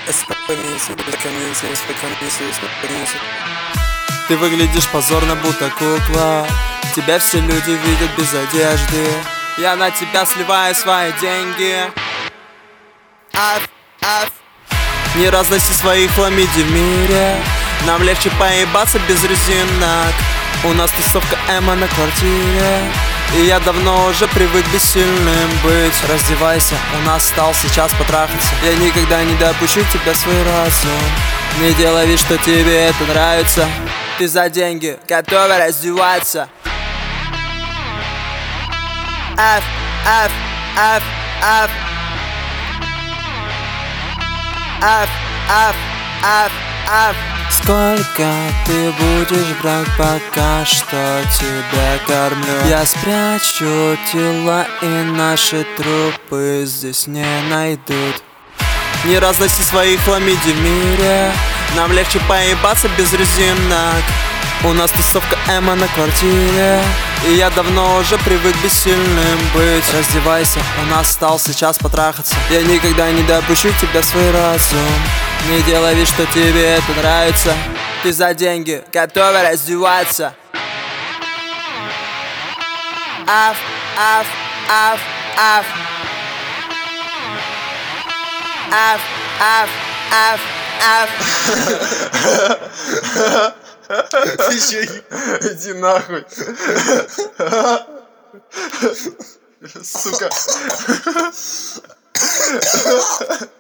Ты выглядишь позорно, будто кукла. Тебя все люди видят без одежды. Я на тебя сливаю свои деньги. Не разноси своих хламидий в мире. Нам легче поебаться без резинок. У нас тусовка Эма на квартире. И я давно уже привык бессильным быть. Раздевайся, у нас стал сейчас потрахаться. Я никогда не допущу тебя в свой разум. Не делай вид, что тебе это нравится. Ты за деньги готова раздеваться. Сколько ты будешь брать, пока что тебя кормлю? Я спрячу тела, и наши трупы здесь не найдут. Не разноси своих хламидий в мире. Нам легче поебаться без резинок. У нас тусовка Эма на квартире. И я давно уже привык бессильным быть. Раздевайся, у нас стал сейчас потрахаться. Я никогда не допущу тебя в свой разум. Не делай вид, что тебе это нравится. Ты за деньги готова раздеваться. Иди нахуй. Сука.